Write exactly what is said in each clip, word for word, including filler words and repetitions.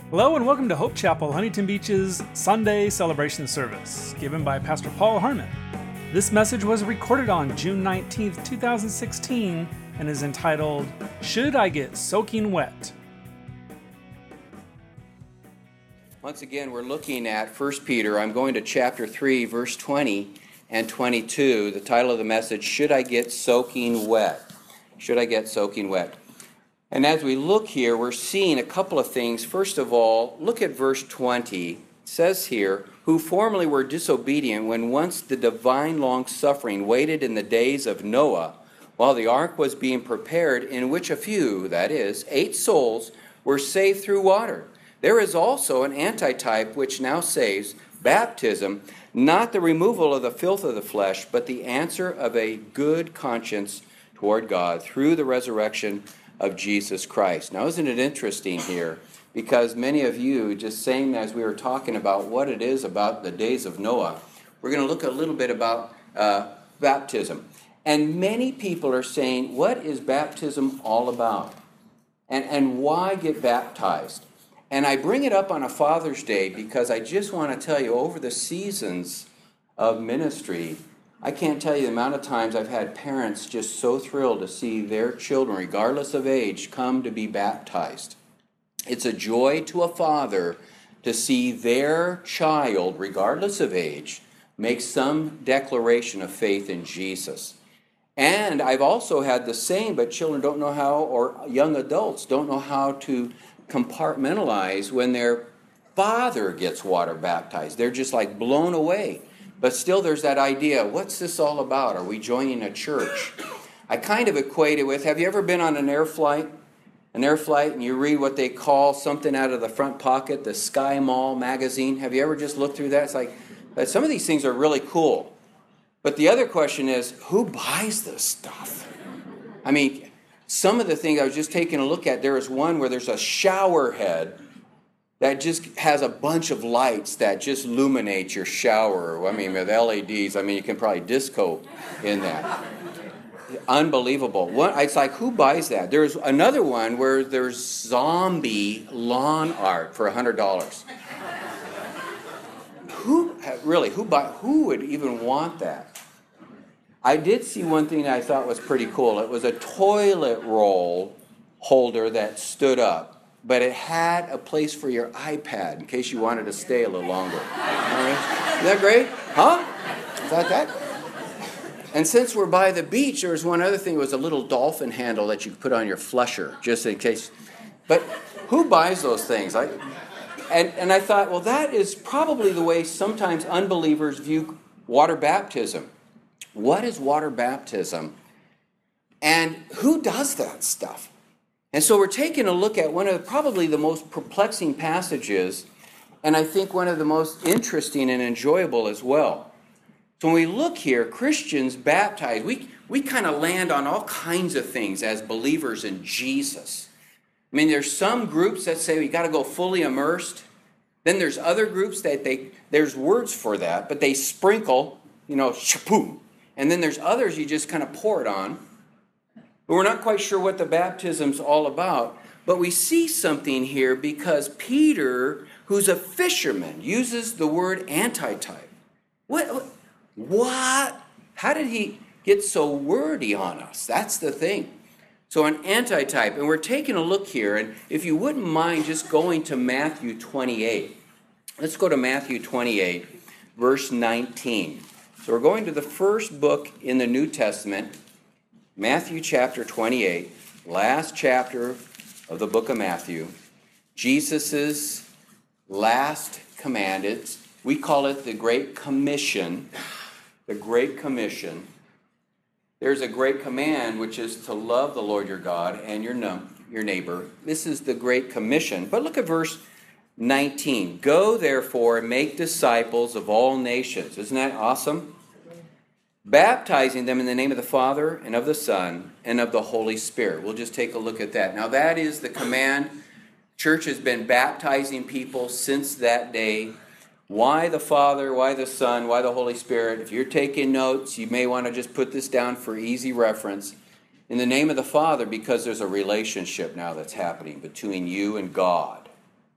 Hello and welcome to Hope Chapel, Huntington Beach's Sunday celebration service, given by Pastor Paul Harmon. This message was recorded on June nineteenth, twenty sixteen, and is entitled, Should I Get Soaking Wet? Once again, we're looking at First Peter. I'm going to chapter three, verse twenty and twenty-two. The title of the message, Should I Get Soaking Wet? Should I Get Soaking Wet? And as we look here, we're seeing a couple of things. First of all, look at verse twenty. It says here, who formerly were disobedient when once the divine long-suffering waited in the days of Noah, while the ark was being prepared, in which a few, that is, eight souls, were saved through water. There is also an antitype which now saves, baptism, not the removal of the filth of the flesh, but the answer of a good conscience toward God through the resurrection of Jesus Christ. Now, isn't it interesting here? Because many of you, just saying as we were talking about what it is about the days of Noah, we're going to look a little bit about uh, baptism. And many people are saying, what is baptism all about? And, and why get baptized? And I bring it up on a Father's Day because I just want to tell you, over the seasons of ministry, I can't tell you the amount of times I've had parents just so thrilled to see their children, regardless of age, come to be baptized. It's a joy to a father to see their child, regardless of age, make some declaration of faith in Jesus. And I've also had the same, but children don't know how, or young adults don't know how to compartmentalize when their father gets water baptized. They're just like blown away. But still there's that idea, what's this all about? Are we joining a church? I kind of equate it with, have you ever been on an air flight? An air flight and you read what they call something out of the front pocket, the Sky Mall magazine. Have you ever just looked through that? It's like, some of these things are really cool. But the other question is, who buys this stuff? I mean, some of the things I was just taking a look at, there is one where there's a shower head that just has a bunch of lights that just illuminate your shower. I mean, with L E Ds, I mean, you can probably disco in that. Unbelievable. One, it's like, who buys that? There's another one where there's zombie lawn art for one hundred dollars. Who, really, who buy, who would even want that? I did see one thing that I thought was pretty cool. It was a toilet roll holder that stood up, but it had a place for your iPad in case you wanted to stay a little longer. All right? Isn't that great? Huh? Is that that? And since we're by the beach, there was one other thing. It was a little dolphin handle that you could put on your flusher, just in case. But who buys those things? I, and, and I thought, well, that is probably the way sometimes unbelievers view water baptism. What is water baptism? And who does that stuff? And so we're taking a look at one of the, probably the most perplexing passages, and I think one of the most interesting and enjoyable as well. So when we look here, Christians baptized, we, we kind of land on all kinds of things as believers in Jesus. I mean, there's some groups that say we got to go fully immersed. Then there's other groups that they, there's words for that, but they sprinkle, you know, shapoom. And then there's others you just kind of pour it on. But we're not quite sure what the baptism's all about. But we see something here because Peter, who's a fisherman, uses the word antitype. What? What? How did he get so wordy on us? That's the thing. So an antitype. And we're taking a look here. And if you wouldn't mind just going to Matthew twenty-eight. Let's go to Matthew twenty-eight, verse nineteen. So we're going to the first book in the New Testament, Matthew chapter twenty-eight, last chapter of the book of Matthew. Jesus' last command. It's, we call it the Great Commission. The Great Commission. There's a great command, which is to love the Lord your God and your, num- your neighbor. This is the Great Commission. But look at verse nineteen. Go, therefore, and make disciples of all nations. Isn't that awesome? Baptizing them in the name of the Father and of the Son and of the Holy Spirit. We'll just take a look at that. Now that is the command. Church has been baptizing people since that day. Why the Father? Why the Son? Why the Holy Spirit? If you're taking notes, you may want to just put this down for easy reference. In the name of the Father, because there's a relationship now that's happening between you and God.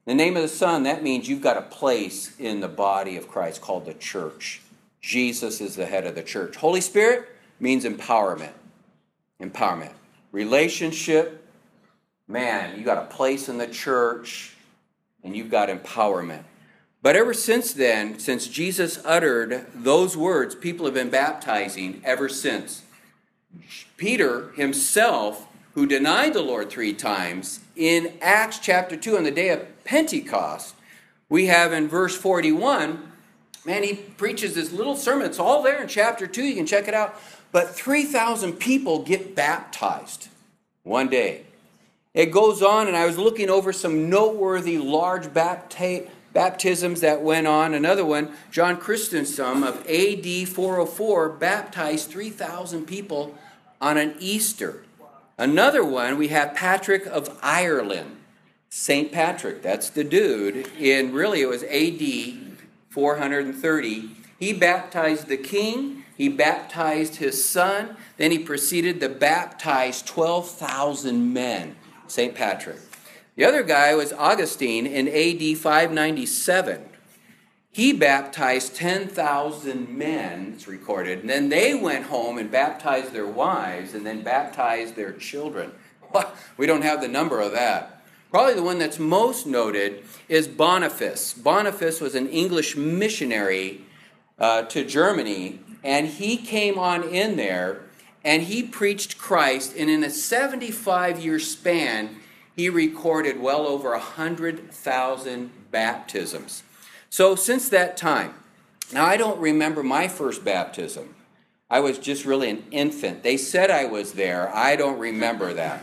The name of the Son, that means you've got a place in the body of Christ called the church. Jesus is the head of the church. Holy Spirit means empowerment. Empowerment. Relationship, man, you got a place in the church, and you've got empowerment. But ever since then, since Jesus uttered those words, people have been baptizing ever since. Peter himself, who denied the Lord three times, in Acts chapter two, on the day of Pentecost, we have in verse forty-one, man, he preaches this little sermon. It's all there in chapter two. You can check it out. But three thousand people get baptized one day. It goes on, and I was looking over some noteworthy large bapta- baptisms that went on. Another one, John Chrysostom of A D four oh four baptized three thousand people on an Easter. Another one, we have Patrick of Ireland. Saint Patrick, that's the dude. In really, it was A D four thirty. He baptized the king. He baptized his son. Then he proceeded to baptize twelve thousand men. Saint Patrick. The other guy was Augustine in A D five ninety-seven. He baptized ten thousand men, it's recorded, and then they went home and baptized their wives and then baptized their children. We don't have the number of that. Probably the one that's most noted is Boniface. Boniface was an English missionary uh, to Germany, and he came on in there and he preached Christ, and in a seventy-five year span, he recorded well over one hundred thousand baptisms. So since that time, now I don't remember my first baptism. I was just really an infant. They said I was there. I don't remember that.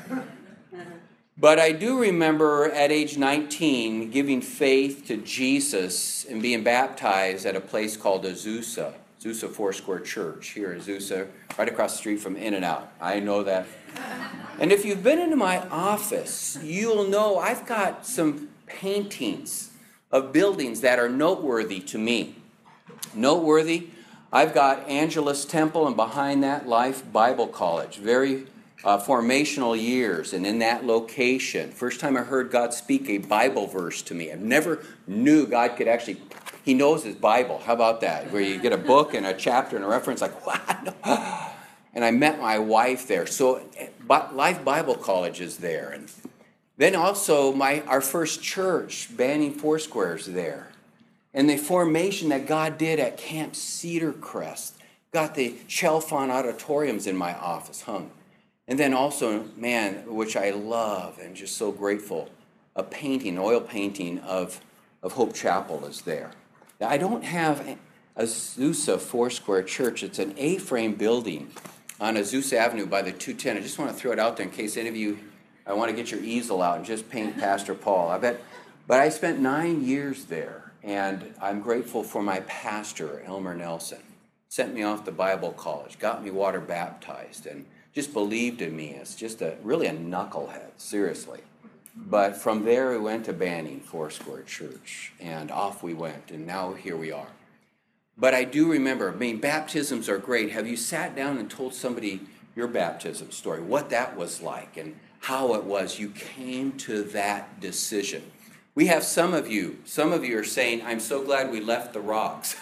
But I do remember at age nineteen giving faith to Jesus and being baptized at a place called Azusa, Azusa Foursquare Church here in Azusa, right across the street from In-N-Out. I know that. And if you've been into my office, you'll know I've got some paintings of buildings that are noteworthy to me. Noteworthy, I've got Angelus Temple, and behind that, Life Bible College. Very uh, formational years, and in that location, first time I heard God speak a Bible verse to me. I never knew God could actually, he knows his Bible. How about that? Where you get a book and a chapter and a reference, like, what? And I met my wife there. So Life Bible College is there. And then also my our first church, Banning Foursquare, is there. And the formation that God did at Camp Cedar Crest. Got the Chalfont auditoriums in my office hung. And then also, man, which I love and just so grateful, a painting, oil painting of, of Hope Chapel is there. Now, I don't have Azusa Foursquare Church. It's an A-frame building on Azusa Avenue by the two ten. I just want to throw it out there in case any of you, I want to get your easel out and just paint Pastor Paul. I bet, but I spent nine years there, and I'm grateful for my pastor, Elmer Nelson. Sent me off to Bible college, got me water baptized, and just believed in me as just a really a knucklehead, seriously. But from there we went to Banning Foursquare Church, and off we went, and now here we are. But I do remember, I mean, baptisms are great. Have you sat down and told somebody your baptism story, what that was like, and how it was you came to that decision? We have some of you, some of you are saying, I'm so glad we left the rocks.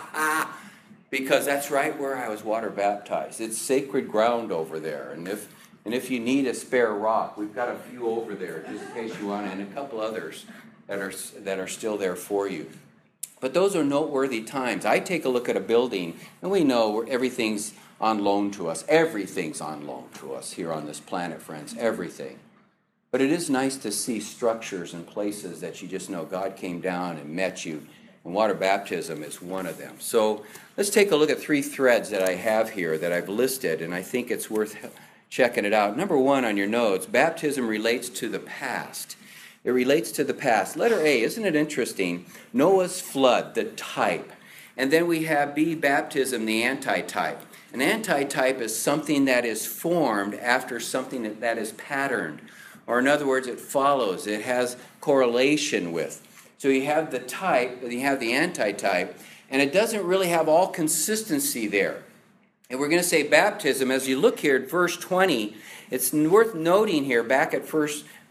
Because that's right where I was water baptized. It's sacred ground over there. And if and if you need a spare rock, we've got a few over there just in case you want, and a couple others that are that are still there for you. But those are noteworthy times. I take a look at a building, and we know everything's on loan to us. Everything's on loan to us here on this planet, friends. Everything. But it is nice to see structures and places that you just know God came down and met you. And water baptism is one of them. So let's take a look at three threads that I have here that I've listed, and I think it's worth checking it out. Number one on your notes, baptism relates to the past. It relates to the past. Letter A, isn't it interesting? Noah's flood, the type. And then we have B, baptism, the antitype. An antitype is something that is formed after something that is patterned. Or in other words, it follows. It has correlation with. So you have the type, and you have the antitype, and it doesn't really have all consistency there. And we're going to say baptism, as you look here at verse twenty, it's worth noting here back at first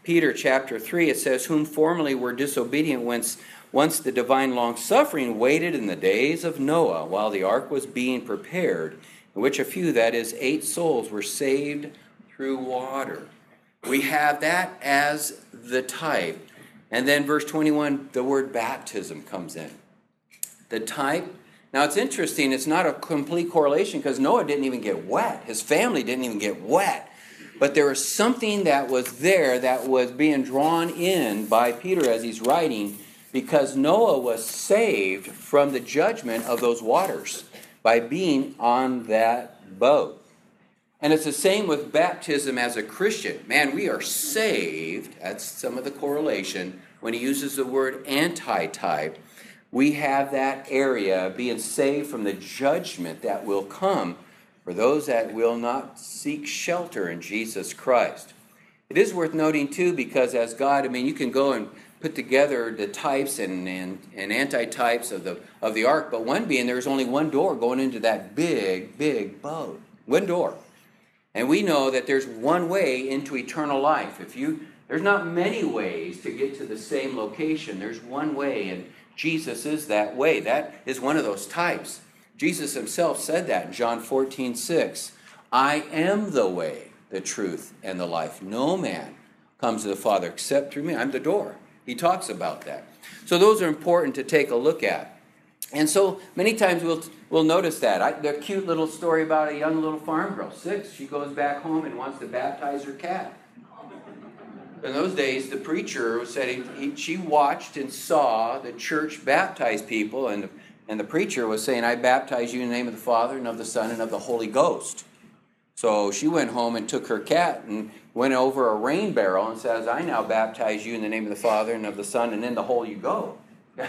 Peter chapter three, it says, whom formerly were disobedient once, once the divine long-suffering waited in the days of Noah while the ark was being prepared, in which a few, that is, eight souls, were saved through water. We have that as the type. And then verse twenty-one, the word baptism comes in. The type. Now it's interesting, it's not a complete correlation because Noah didn't even get wet. His family didn't even get wet. But there was something that was there that was being drawn in by Peter as he's writing, because Noah was saved from the judgment of those waters by being on that boat. And it's the same with baptism as a Christian. Man, we are saved. That's some of the correlation. When he uses the word anti-type, we have that area being saved from the judgment that will come for those that will not seek shelter in Jesus Christ. It is worth noting, too, because as God, I mean, you can go and put together the types and, and, and anti-types of the, of the ark, but one being there's only one door going into that big, big boat. One door. And we know that there's one way into eternal life. If you, there's not many ways to get to the same location. There's one way, and Jesus is that way. That is one of those types. Jesus himself said that in John fourteen six. I am the way, the truth, and the life. No man comes to the Father except through me. I'm the door. He talks about that. So those are important to take a look at. And so many times we'll we'll notice that. I, the cute little story about a young little farm girl, six. She goes back home and wants to baptize her cat. In those days, the preacher said he, he, she watched and saw the church baptize people, and, and the preacher was saying, I baptize you in the name of the Father and of the Son and of the Holy Ghost. So she went home and took her cat and went over a rain barrel and says, I now baptize you in the name of the Father and of the Son, and in the hole you go.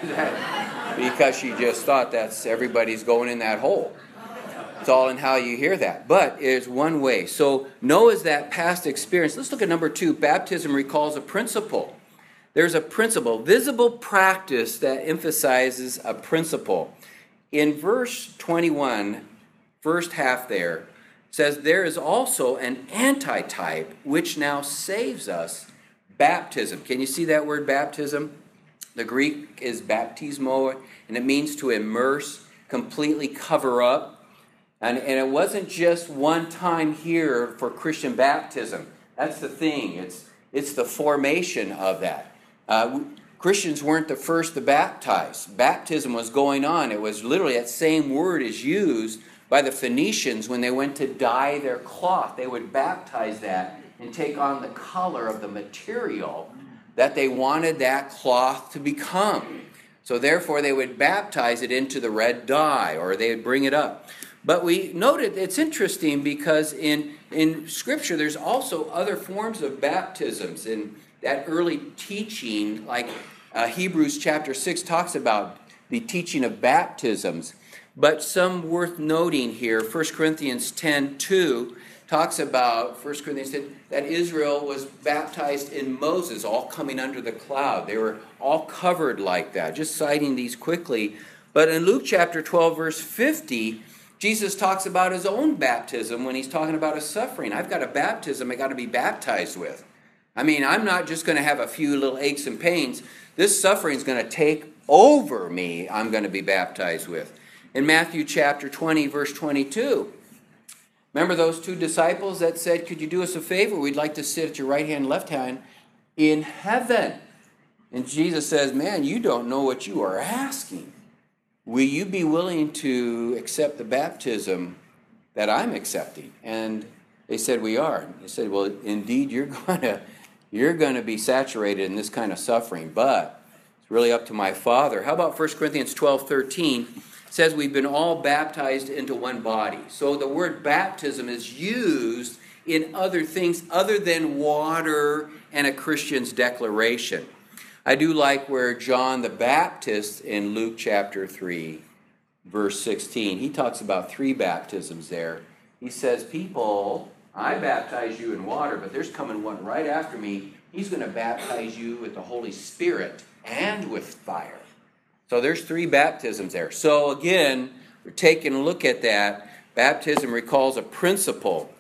Because she just thought that's everybody's going in that hole. It's all in how you hear that. But it's one way. So Noah's that past experience. Let's look at number two. Baptism recalls a principle. There's a principle, visible practice that emphasizes a principle. In verse twenty-one, first half there, says there is also an antitype which now saves us, baptism. Can you see that word baptism? The Greek is baptismo, and it means to immerse, completely cover up. And, and it wasn't just one time here for Christian baptism. That's the thing. It's, it's the formation of that. Uh, Christians weren't the first to baptize. Baptism was going on. It was literally that same word is used by the Phoenicians when they went to dye their cloth. They would baptize that and take on the color of the material that they wanted that cloth to become. So therefore they would baptize it into the red dye, or they would bring it up. But we noted it's interesting because in, in Scripture there's also other forms of baptisms. In that early teaching, like uh, Hebrews chapter six talks about the teaching of baptisms. But some worth noting here, First Corinthians ten two talks about, First Corinthians ten, that Israel was baptized in Moses, all coming under the cloud. They were all covered like that. Just citing these quickly. But in Luke chapter twelve, verse fifty, Jesus talks about his own baptism when he's talking about his suffering. I've got a baptism I got to be baptized with. I mean, I'm not just going to have a few little aches and pains. This suffering is going to take over me. I'm going to be baptized with. In Matthew chapter twenty, verse twenty-two, remember those two disciples that said, could you do us a favor? We'd like to sit at your right hand and left hand in heaven. And Jesus says, man, you don't know what you are asking. Will you be willing to accept the baptism that I'm accepting? And they said, we are. They said, well, indeed, you're going to you're going to be saturated in this kind of suffering, but it's really up to my Father. How about First Corinthians twelve thirteen? It says we've been all baptized into one body. So the word baptism is used in other things other than water and a Christian's declaration. I do like where John the Baptist in Luke chapter three, verse sixteen, he talks about three baptisms there. He says, people, I baptize you in water, but there's coming one right after me. He's going to baptize you with the Holy Spirit and with fire. So there's three baptisms there. So again, we're taking a look at that. Baptism recalls a principle.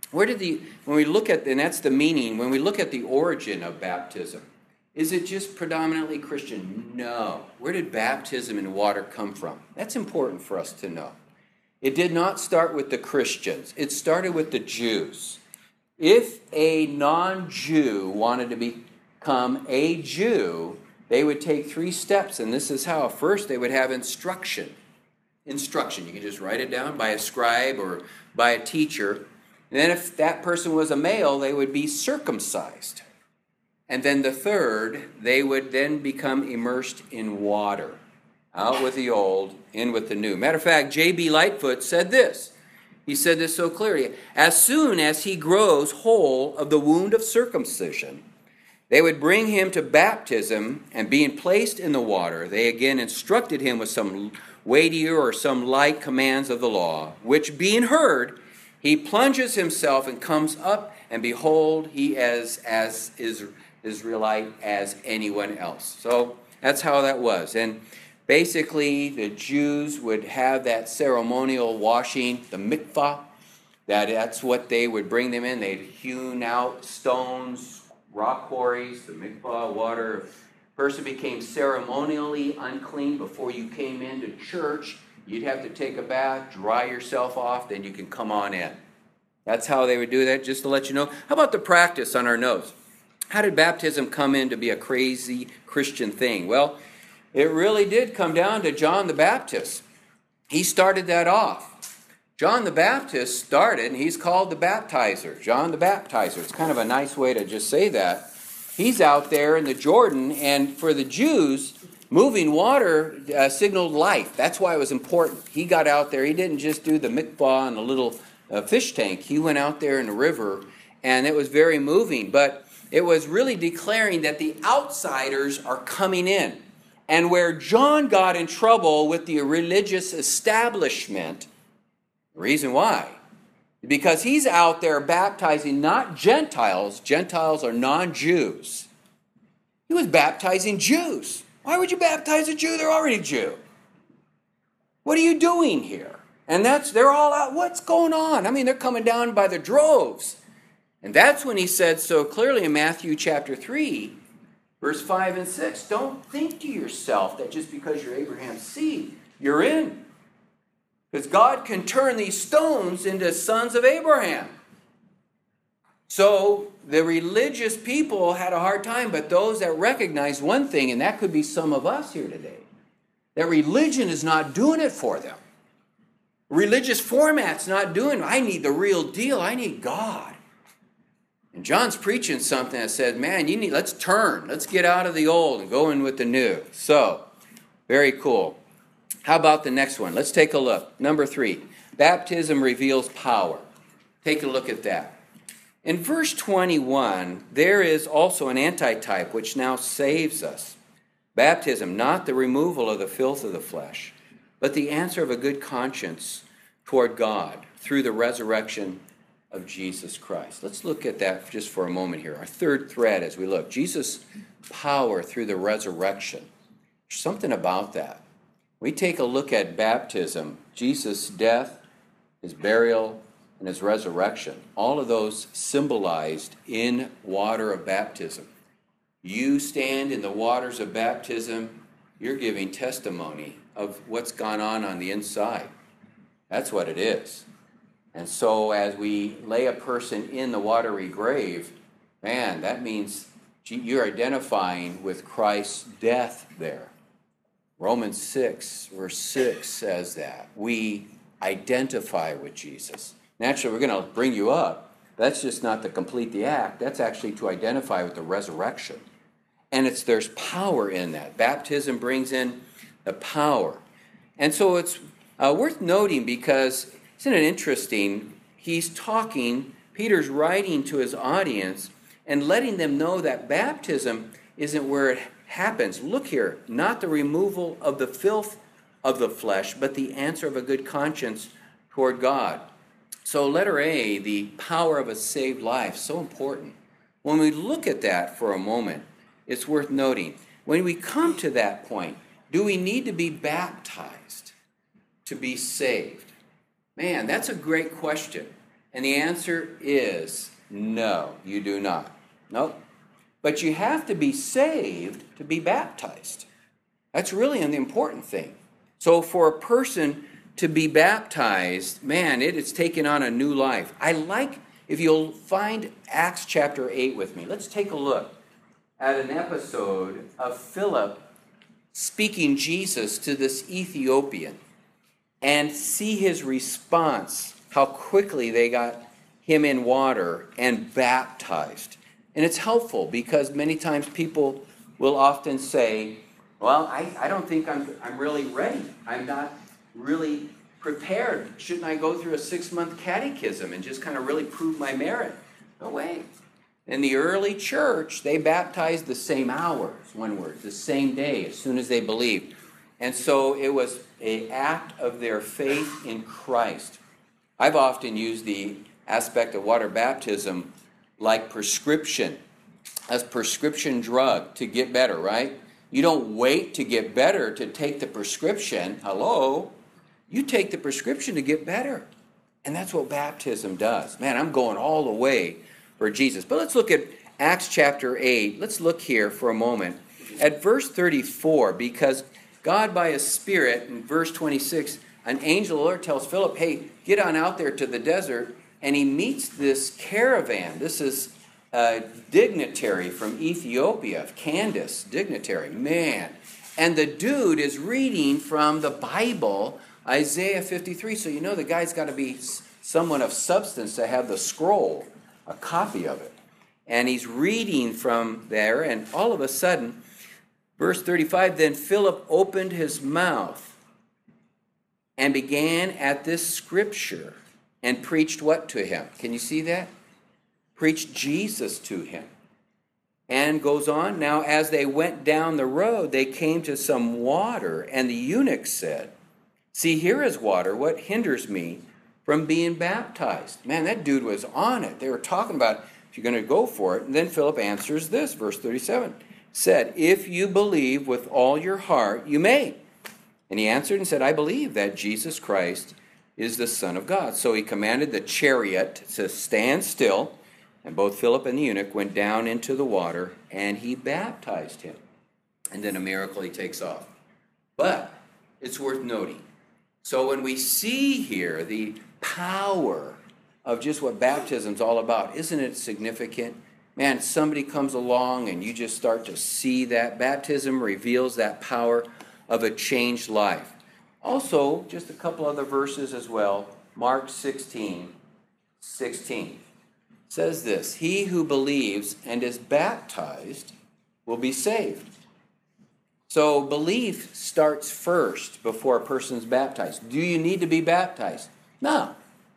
Where did the, when we look at, and that's the meaning, when we look at the origin of baptism, is it just predominantly Christian? No. Where did baptism in water come from? That's important for us to know. It did not start with the Christians. It started with the Jews. If a non-Jew wanted to become a Jew, they would take three steps, and this is how. First, they would have instruction. Instruction. You can just write it down by a scribe or by a teacher. And then if that person was a male, they would be circumcised. And then the third, they would then become immersed in water. Out with the old, in with the new. Matter of fact, J B Lightfoot said this. He said this so clearly. As soon as he grows whole of the wound of circumcision, they would bring him to baptism, and being placed in the water, they again instructed him with some weightier or some light commands of the law, which being heard, he plunges himself and comes up, and behold, he is as is Israelite as anyone else. So that's how that was. And basically, the Jews would have that ceremonial washing, the mikvah, that that's what they would bring them in. They'd hewn out stones, rock quarries, the mikvah, water. If a person became ceremonially unclean before you came into church, you'd have to take a bath, dry yourself off, then you can come on in. That's how they would do that, just to let you know. How about the practice on our notes? How did baptism come in to be a crazy Christian thing? Well, it really did come down to John the Baptist. He started that off. John the Baptist started, and he's called the baptizer. John the Baptizer. It's kind of a nice way to just say that. He's out there in the Jordan, and for the Jews, moving water uh, signaled life. That's why it was important. He got out there. He didn't just do the mikvah and the little uh, fish tank. He went out there in the river, and it was very moving. But it was really declaring that the outsiders are coming in. And where John got in trouble with the religious establishment, the reason why, because he's out there baptizing not Gentiles. Gentiles are non-Jews. He was baptizing Jews. Why would you baptize a Jew? They're already Jew. What are you doing here? And that's, they're all out. What's going on? I mean, they're coming down by the droves. And that's when he said so clearly in Matthew chapter three, verse five and six, don't think to yourself that just because you're Abraham's seed, you're in. Because God can turn these stones into sons of Abraham. So the religious people had a hard time, but those that recognized one thing, and that could be some of us here today, that religion is not doing it for them. Religious format's not doing it. I need the real deal. I need God. And John's preaching something that said, man, you need, let's turn. Let's get out of the old and go in with the new. So, very cool. How about the next one? Let's take a look. Number three, baptism reveals power. Take a look at that. In verse twenty-one, there is also an antitype which now saves us. Baptism, not the removal of the filth of the flesh, but the answer of a good conscience toward God through the resurrection of Jesus Christ. Let's look at that just for a moment here. Our third thread as we look. Jesus' power through the resurrection. There's something about that. We take a look at baptism, Jesus' death, his burial, and his resurrection. All of those symbolized in water of baptism. You stand in the waters of baptism, you're giving testimony of what's gone on on the inside. That's what it is. And so as we lay a person in the watery grave, man, that means you're identifying with Christ's death there. Romans six, verse six says that. We identify with Jesus. Naturally, we're going to bring you up. That's just not to complete the act. That's actually to identify with the resurrection. And it's there's power in that. Baptism brings in the power. And so it's uh, worth noting because, isn't it interesting? He's talking, Peter's writing to his audience and letting them know that baptism isn't where it happens. Look here, not the removal of the filth of the flesh, but the answer of a good conscience toward God. So letter A, the power of a saved life, so important. When we look at that for a moment, it's worth noting. When we come to that point, do we need to be baptized to be saved? Man, that's a great question. And the answer is no, you do not. Nope. But you have to be saved to be baptized. That's really an important thing. So for a person to be baptized, man, it is taking on a new life. I like, if you'll find Acts chapter eight with me, let's take a look at an episode of Philip speaking Jesus to this Ethiopian and see his response, how quickly they got him in water and baptized. And it's helpful because many times people will often say, well, I, I don't think I'm, I'm really ready. I'm not really prepared. Shouldn't I go through a six-month catechism and just kind of really prove my merit? No way. In the early church, they baptized the same hour, one word, the same day, as soon as they believed. And so it was an act of their faith in Christ. I've often used the aspect of water baptism like prescription, as prescription drug to get better, right? You don't wait to get better to take the prescription. Hello? You take the prescription to get better. And that's what baptism does. Man, I'm going all the way for Jesus. But let's look at Acts chapter eight. Let's look here for a moment at verse thirty-four, because God by His Spirit, in verse twenty-six, an angel of the Lord tells Philip, hey, get on out there to the desert, and he meets this caravan. This is a dignitary from Ethiopia, Candace, dignitary, man. And the dude is reading from the Bible, Isaiah fifty-three. So you know the guy's got to be someone of substance to have the scroll, a copy of it. And he's reading from there, and all of a sudden, verse thirty-five, then Philip opened his mouth and began at this scripture and preached what to him? Can you see that? Preached Jesus to him. And goes on, now as they went down the road, they came to some water, and the eunuch said, see, here is water. What hinders me from being baptized? Man, that dude was on it. They were talking about if you're going to go for it. And then Philip answers this, verse thirty-seven, said, if you believe with all your heart, you may. And he answered and said, I believe that Jesus Christ is the Son of God. So he commanded the chariot to stand still, and both Philip and the eunuch went down into the water, and he baptized him. And then a miracle, he takes off. But it's worth noting. So when we see here the power of just what baptism's all about, isn't it significant? Man, somebody comes along and you just start to see that. Baptism reveals that power of a changed life. Also, just a couple other verses as well. Mark sixteen, sixteen says this, he who believes and is baptized will be saved. So belief starts first before a person's baptized. Do you need to be baptized? No.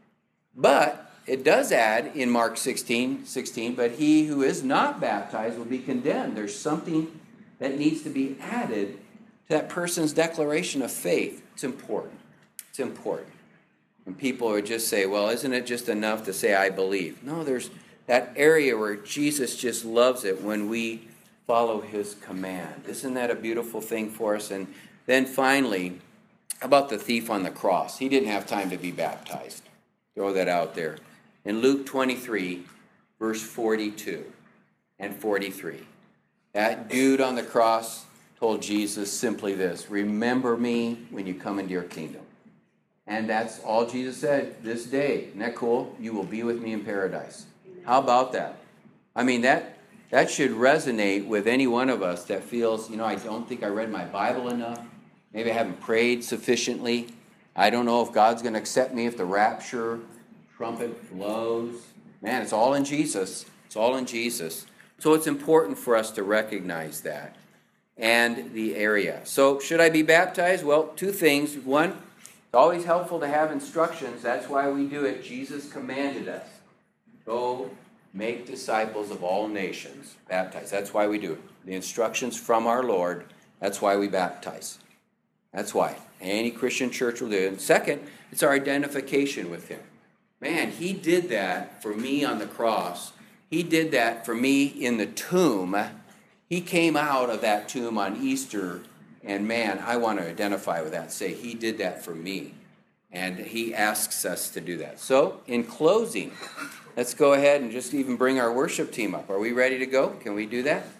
But it does add in Mark sixteen, sixteen, but he who is not baptized will be condemned. There's something that needs to be added to that person's declaration of faith. It's important. It's important. And people would just say, well, isn't it just enough to say, I believe? No, there's that area where Jesus just loves it when we follow his command. Isn't that a beautiful thing for us? And then finally, about the thief on the cross. He didn't have time to be baptized. Throw that out there. In Luke twenty-three, verse forty-two and forty-three, that dude on the cross told Jesus simply this, remember me when you come into your kingdom. And that's all Jesus said this day. Isn't that cool? You will be with me in paradise. How about that? I mean, that that should resonate with any one of us that feels, you know, I don't think I read my Bible enough. Maybe I haven't prayed sufficiently. I don't know if God's going to accept me if the rapture trumpet blows. Man, it's all in Jesus. It's all in Jesus. So it's important for us to recognize that and the area. So should I be baptized? Well, two things. One, it's always helpful to have instructions. That's why we do it. Jesus commanded us. Go make disciples of all nations. Baptize. That's why we do it. The instructions from our Lord. That's why we baptize. That's why. Any Christian church will do it. And second, it's our identification with him. Man, he did that for me on the cross. He did that for me in the tomb. He came out of that tomb on Easter. And man, I want to identify with that. Say, he did that for me. And he asks us to do that. So, in closing, let's go ahead and just even bring our worship team up. Are we ready to go? Can we do that?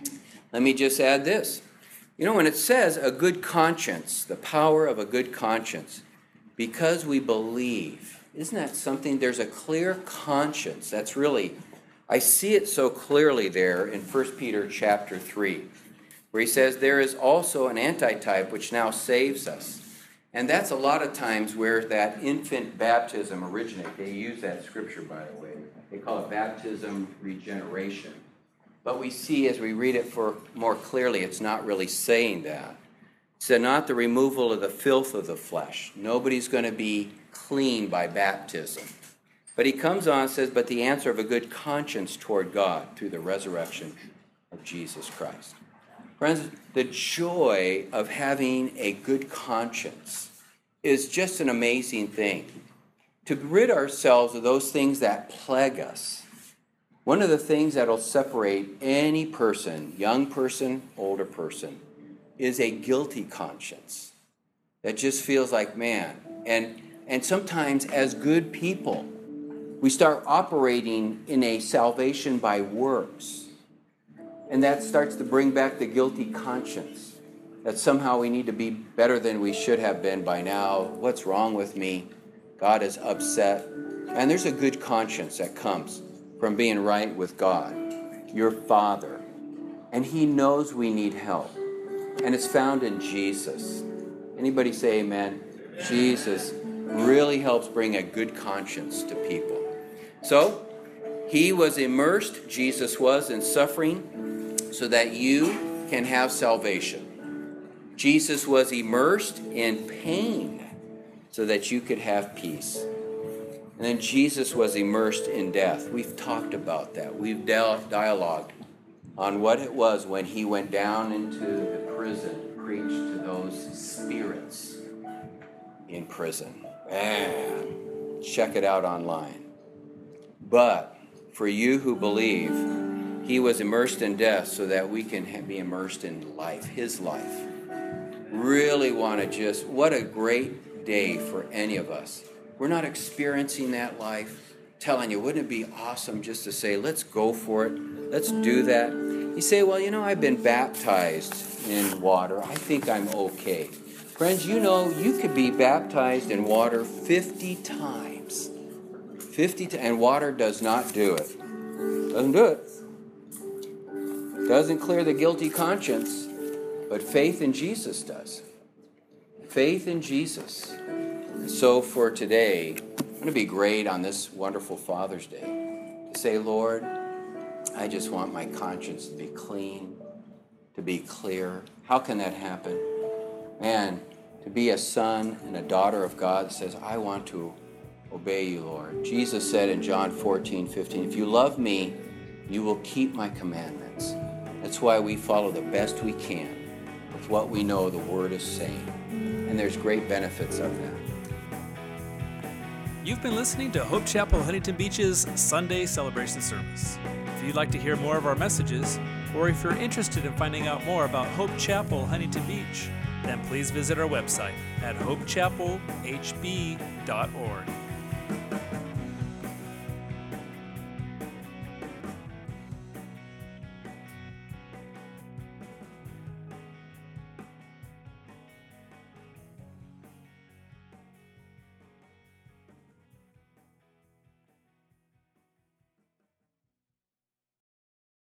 Let me just add this. You know, when it says a good conscience, the power of a good conscience, because we believe, isn't that something? There's a clear conscience. That's really, I see it so clearly there in First Peter chapter three, where he says there is also an antitype which now saves us. And that's a lot of times where that infant baptism originates. They use that scripture, by the way. They call it baptism regeneration. But we see as we read it for more clearly, it's not really saying that. It said not the removal of the filth of the flesh. Nobody's going to be clean by baptism. But he comes on and says, but the answer of a good conscience toward God through the resurrection of Jesus Christ. Friends, the joy of having a good conscience is just an amazing thing. To rid ourselves of those things that plague us. One of the things that will separate any person, young person, older person, is a guilty conscience that just feels like, man. And, and sometimes as good people, we start operating in a salvation by works. And that starts to bring back the guilty conscience that somehow we need to be better than we should have been by now. What's wrong with me? God is upset. And there's a good conscience that comes from being right with God, your Father. And he knows we need help. And it's found in Jesus. Anybody say amen? Jesus really helps bring a good conscience to people. So, he was immersed, Jesus was, in suffering so that you can have salvation. Jesus was immersed in pain so that you could have peace. And then Jesus was immersed in death. We've talked about that. We've dialogued on what it was when he went down into the prison, preached to those spirits in prison. Man, check it out online. But for you who believe, he was immersed in death so that we can be immersed in life, his life. Really want to just, what a great day for any of us. We're not experiencing that life. Telling you, wouldn't it be awesome just to say, let's go for it. Let's do that. You say, well, you know, I've been baptized in water. I think I'm okay. Friends, you know, you could be baptized in water fifty times. fifty times, and water does not do it. Doesn't do it. Doesn't clear the guilty conscience, but faith in Jesus does. Faith in Jesus. So for today, it's going to be great on this wonderful Father's Day to say, Lord, I just want my conscience to be clean, to be clear. How can that happen? Man, to be a son and a daughter of God that says, I want to obey you, Lord. Jesus said in John fourteen fifteen, if you love me, you will keep my commandments. That's why we follow the best we can with what we know the Word is saying. And there's great benefits of that. You've been listening to Hope Chapel Huntington Beach's Sunday celebration service. If you'd like to hear more of our messages, or if you're interested in finding out more about Hope Chapel Huntington Beach, then please visit our website at hope chapel h b dot org.